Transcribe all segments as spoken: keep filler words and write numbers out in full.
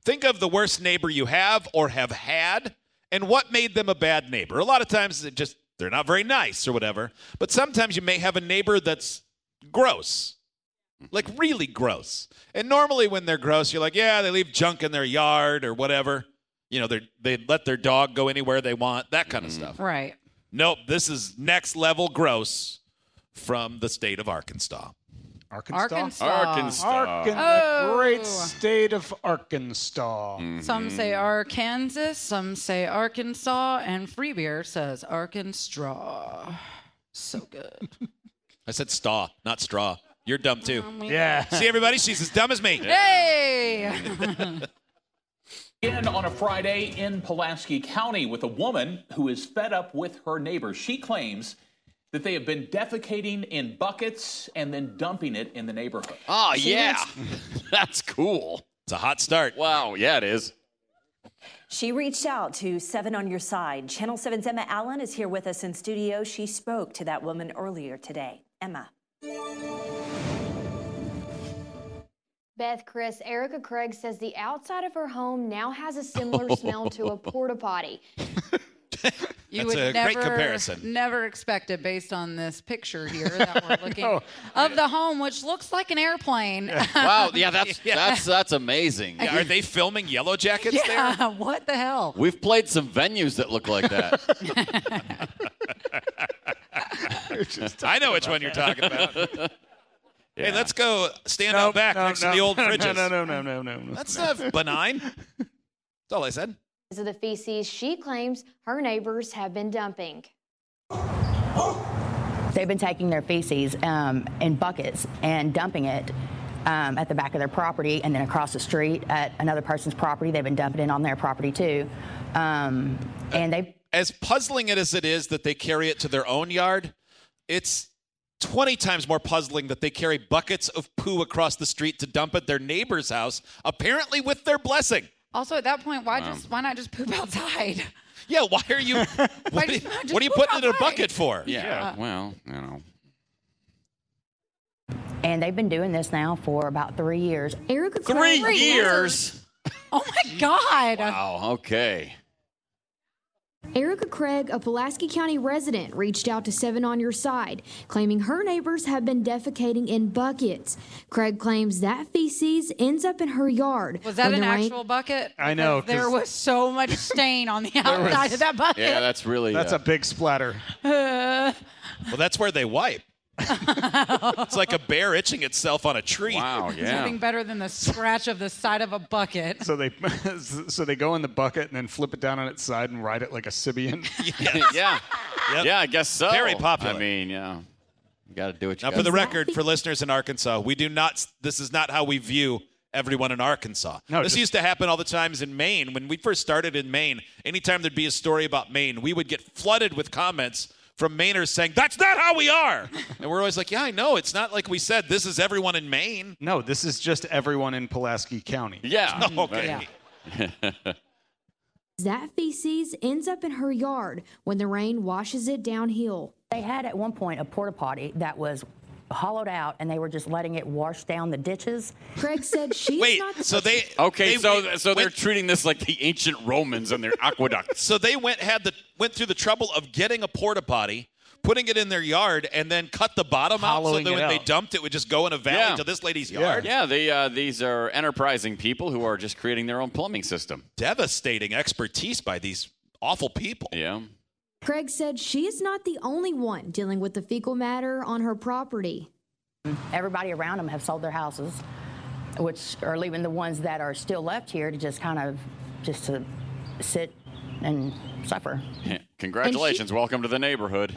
think of the worst neighbor you have or have had and what made them a bad neighbor. A lot of times it just they're not very nice or whatever. But sometimes you may have a neighbor that's gross, like really gross. And normally when they're gross, you're like, yeah, they leave junk in their yard or whatever. You know, they they let their dog go anywhere they want, that kind of mm. stuff. Right. Nope, this is next level gross from the state of Arkansas. Arkansas? Arkansas. Arkansas. Arkansas. Oh. The great state of Arkansas. Mm-hmm. Some say Arkansas, some say Arkansas, and Free Beer says Arkansas. So good. I said straw, not straw. You're dumb too. Yeah. See, everybody? She's as dumb as me. Hey! In on a Friday in Pulaski County with a woman who is fed up with her neighbors. She claims that they have been defecating in buckets and then dumping it in the neighborhood. Oh, See, yeah. that's- That's cool. It's a hot start. Wow. Yeah, it is. She reached out to Seven on Your Side. Channel seven's Emma Allen is here with us in studio. She spoke to that woman earlier today. Emma. Beth, Chris, Erica Craig says the outside of her home now has a similar smell to a porta potty. You That's would a never, great comparison. never expect it based on this picture here that we're looking of the home, which looks like an airplane. Wow. Yeah, that's Yeah. that's that's amazing. Yeah, are they filming Yellow Jackets there? Yeah, what the hell? We've played some venues that look like that. I know which one you're talking about. Yeah. Hey, let's go stand No, out back no, next no, to the old no, fridges. No, no, no, no, no, no. That's not benign. That's all I said. Because of the feces she claims her neighbors have been dumping. They've been taking their feces um, in buckets and dumping it um, at the back of their property, and then across the street at another person's property. They've been dumping it on their property too. Um, and they, As puzzling it as it is that they carry it to their own yard, it's twenty times more puzzling that they carry buckets of poo across the street to dump at their neighbor's house, apparently with their blessing. Also, at that point, why just why not just poop outside? Yeah, why are you? What, just- are- just what are you poop putting it in a outside. bucket for? Yeah. Yeah. Well, you know. and they've been doing this now for about three years. Erica Three Craig years. Oh my God! Wow. Okay. Erica Craig, a Pulaski County resident, reached out to Seven on Your Side, claiming her neighbors have been defecating in buckets. Craig claims that feces ends up in her yard. Was that when an the rain- actual bucket? I know, Because there 'cause- was so much stain on the outside of that bucket. Yeah, that's really. That's uh, a big splatter. Uh, Well, that's where they wipe. It's like a bear itching itself on a tree. Wow. There's Yeah. nothing better than the scratch of the side of a bucket. So they so they go in the bucket and then flip it down on its side and ride it like a Sibian. yeah. Yep. Yeah. I guess so. Very popular. I mean, yeah. You got to do what you Now, got for the to do. record, for listeners in Arkansas, we do not. This is not how we view everyone in Arkansas. No, this just- used to happen all the times in Maine. When we first started in Maine, anytime there'd be a story about Maine, we would get flooded with comments from Mainers saying, "That's not how we are." And we're always like, "Yeah, I know. It's not like we said. This is everyone in Maine." No, this is just everyone in Pulaski County. Yeah. Okay. Yeah. That feces ends up in her yard when the rain washes it downhill. They had at one point a porta potty that was hollowed out, and they were just letting it wash down the ditches. Craig said she's Wait. not. So they Okay, they- so they so they're went- treating this like the ancient Romans and their aqueducts. So they went had the went through the trouble of getting a porta potty, putting it in their yard, and then cut the bottom out so Hollowing that it when they out. dumped it would just go in a valley Yeah. to this lady's yard. Yeah, they, uh, these are enterprising people who are just creating their own plumbing system. Devastating expertise by these awful people. Yeah. Craig said she is not the only one dealing with the fecal matter on her property. Everybody around them have sold their houses, which are leaving the ones that are still left here to just kind of just to sit and suffer. Congratulations. Welcome to the neighborhood.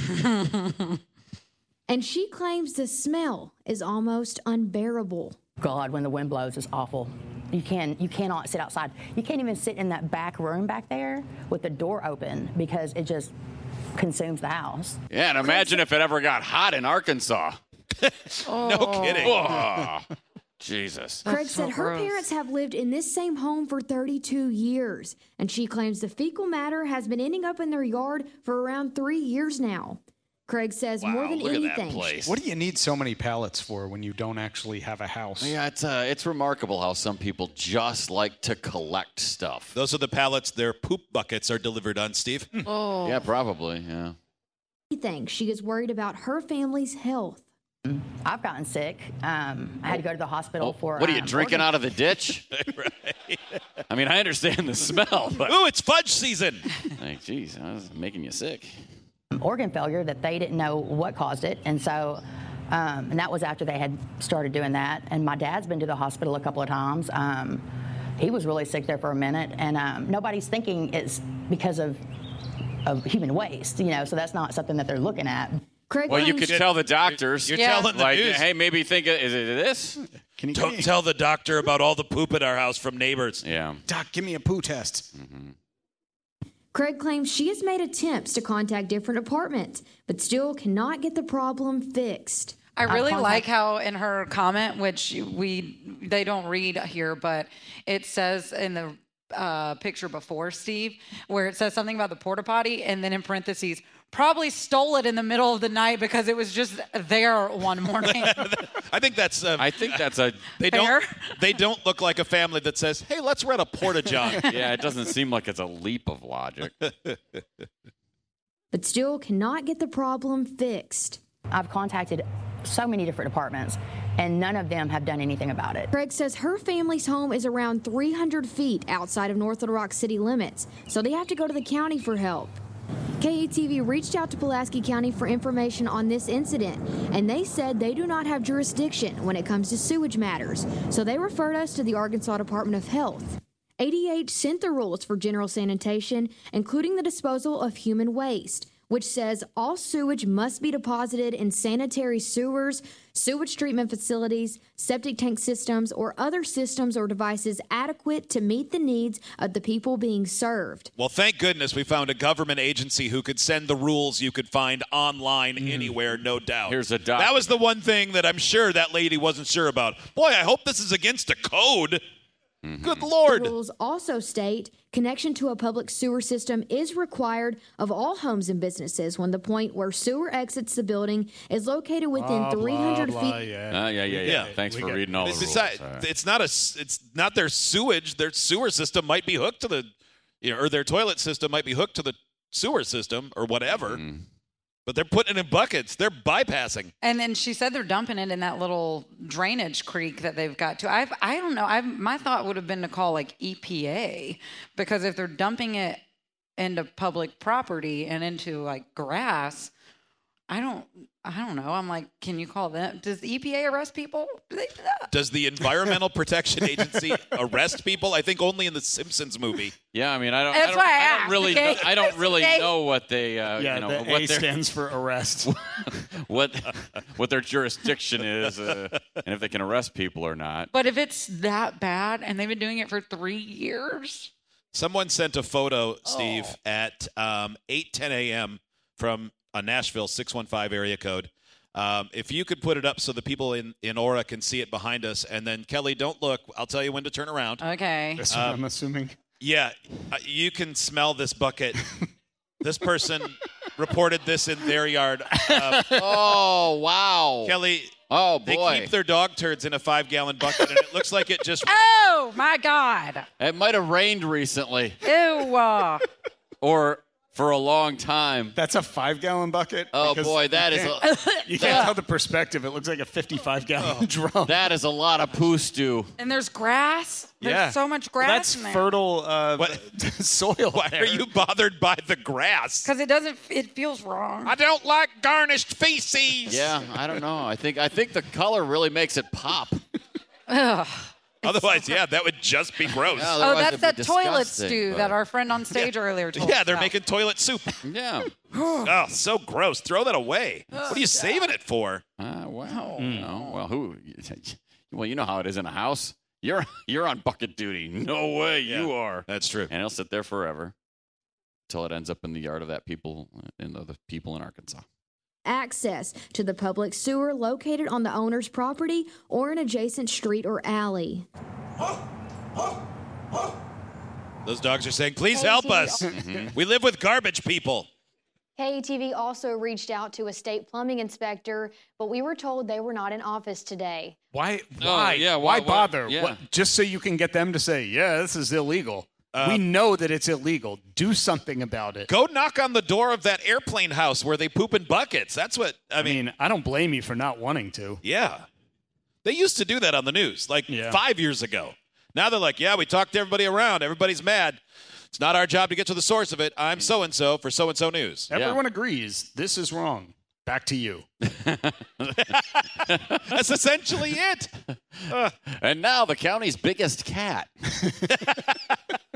And she claims the smell is almost unbearable. God, when the wind blows, it's awful. You can you cannot sit outside. You can't even sit in that back room back there with the door open because it just consumes the house. Yeah, and imagine if it ever got hot in Arkansas. No kidding. Oh, Jesus. Craig so said her gross. parents have lived in this same home for thirty-two years, and she claims the fecal matter has been ending up in their yard for around three years now. Craig says Wow, more than look at that anything. place. What do you need so many pallets for when you don't actually have a house? Yeah, it's uh, it's remarkable how some people just like to collect stuff. Those are the pallets their poop buckets are delivered on, Steve. Oh. Yeah, probably. Yeah. Anything. She is worried about her family's health. I've gotten sick. Um, I had to go to the hospital Oh, for. what are you um, drinking organ- out of the ditch? Right. I mean, I understand the smell, but Ooh, it's fudge season. like, geez, I was making you sick. organ failure that they didn't know what caused it, and so. Um, and that was after they had started doing that. And my dad's been to the hospital a couple of times. Um, he was really sick there for a minute, and um, nobody's thinking it's because of of human waste, you know. So that's not something that they're looking at. Craig Well, you claims- could tell the doctors. You're Yeah. telling the like, news. hey, maybe think, of, is it this? Can you Don't give me, tell the doctor about all the poop at our house from neighbors. Yeah. Doc, give me a poo test. Craig claims she has made attempts to contact different departments, but still cannot get the problem fixed. I really contact- like how in her comment, which we they don't read here, but it says in the uh, picture before, Steve, where it says something about the porta potty, and then in parentheses, probably stole it in the middle of the night because it was just there one morning. I think that's. Uh, I think that's a. they Fair. don't. They don't look like a family that says, "Hey, let's rent a porta john." Yeah, it doesn't seem like it's a leap of logic. But still cannot get the problem fixed. I've contacted so many different departments, and none of them have done anything about it. Craig says her family's home is around three hundred feet outside of North Little Rock city limits, so they have to go to the county for help. K A T V reached out to Pulaski County for information on this incident, and they said they do not have jurisdiction when it comes to sewage matters, so they referred us to the Arkansas Department of Health. A D H sent the rules for general sanitation, including the disposal of human waste, which says all sewage must be deposited in sanitary sewers, sewage treatment facilities, septic tank systems, or other systems or devices adequate to meet the needs of the people being served. Well, thank goodness we found a government agency who could send the rules you could find online anywhere, no doubt. Here's a doc- That was the one thing that I'm sure that lady wasn't sure about. Boy, I hope this is against a code. Good Lord. The rules also state connection to a public sewer system is required of all homes and businesses when the point where sewer exits the building is located within Blah, three hundred blah, feet. blah, yeah. Uh, yeah, yeah, yeah, Yeah. Thanks We for got- reading all the rules. Besides, All right. it's not a. s- It's not their sewage. Their sewer system might be hooked to the, you know, or their toilet system might be hooked to the sewer system or whatever. Mm. But they're putting it in buckets. They're bypassing. And then she said they're dumping it in that little drainage creek that they've got to. I've, I don't know. I've, my thought would have been to call like E P A, because if they're dumping it into public property and into like grass, I don't, I don't know. I'm like, can you call them? Does the E P A arrest people? Do they do that? Does the Environmental Protection Agency arrest people? I think only in the Simpsons movie. Yeah, I mean, I don't. That's I don't, why I I don't asked, really. okay? Know, I don't really Okay. know what they. Uh, Yeah, you know, the what A their stands for arrest. what what their jurisdiction is, uh, and if they can arrest people or not. But if it's that bad and they've been doing it for three years, Someone sent a photo, Steve, Oh. at um, eight ten a.m. from a Nashville six one five area code. Um, if you could put it up so the people in, in Aura can see it behind us. And then, Kelly, don't look. I'll tell you when to turn around. okay. This one, I'm assuming. Yeah, uh, you can smell this bucket. This person reported this in their yard. Uh, Oh wow! Kelly, Oh they boy! keep their dog turds in a five-gallon bucket, and it looks like it just... Oh my God! It might have rained recently, Ew! uh, or for a long time. That's a five-gallon bucket? Oh Because boy, that you is can't- a, You can't tell the perspective. It looks like a fifty-five-gallon drum. that is a lot of poo stew. And there's grass. There's yeah. so much Well, grass that's in there. fertile uh, What? soil. Why there. are you bothered by the grass? Because it doesn't. It feels wrong. I don't like garnished feces. Yeah, I don't know. I think I think the color really makes it pop. Ugh. Otherwise, yeah, that would just be gross. Yeah, Oh, otherwise that's it'd that be toilet disgusting, stew but- that our friend on stage earlier told Yeah, us they're about. making toilet soup. Yeah. Oh, so gross. Throw that away. What are you saving it for? Uh, well, no. Well, who? Well, you know how it is in a house. You're you're on bucket duty. No way, you Yeah. are. That's true. And it'll sit there forever until it ends up in the yard of that people in the, the people in Arkansas. Access to the public sewer located on the owner's property or an adjacent street or alley. Those dogs are saying, please help us. We live with garbage people. K A T V also reached out to a state plumbing inspector, but we were told they were not in office today. Why? Oh, Why? yeah, why, why- bother? why- yeah. What, just so you can get them to say, yeah, this is illegal. Uh, we know that it's illegal. Do something about it. Go knock on the door of that airplane house where they poop in buckets. That's what, I I mean, mean, I don't blame you for not wanting to. yeah. They used to do that on the news like Yeah. five years ago. Now they're like, yeah, we talked to everybody around. Everybody's mad. It's not our job to get to the source of it. I'm so-and-so for so-and-so news. Everyone agrees this is wrong. Back to you. That's essentially it. And now the county's biggest cat.